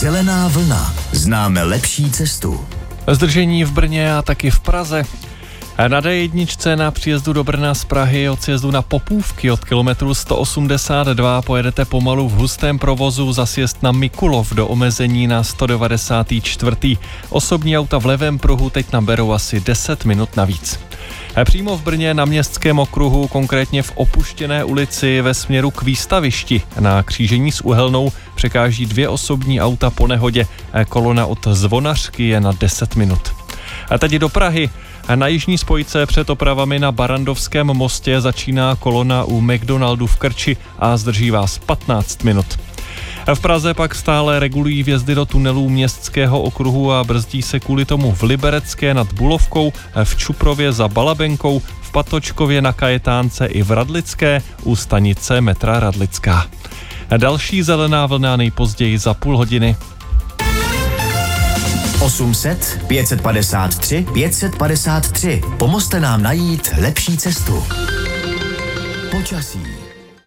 Zelená vlna. Známe lepší cestu. Zdržení v Brně a taky v Praze. Na D1 na příjezdu do Brna z Prahy od sjezdu na Popůvky od kilometru 182 pojedete pomalu v hustém provozu za sjezd na Mikulov do omezení na 194. Osobní auta v levém pruhu teď naberou asi 10 minut navíc. Přímo v Brně na Městském okruhu, konkrétně v Opuštěné ulici ve směru k Výstavišti na křížení s Uhelnou překáží 2 osobní auta po nehodě. Kolona od Zvonařky je na 10 minut. A teď do Prahy. Na jižní spojce před opravami na Barandovském mostě začíná kolona u McDonaldu v Krči a zdrží vás 15 minut. V Praze pak stále regulují vjezdy do tunelů Městského okruhu a brzdí se kvůli tomu v Liberecké nad Bulovkou, v Čuprově za Balabenkou, v Patočkově na Kajetánce i v Radlické u stanice metra Radlická. Další zelená vlna nejpozději za půl hodiny. 800 553 553. Pomozte nám najít lepší cestu. Počasí.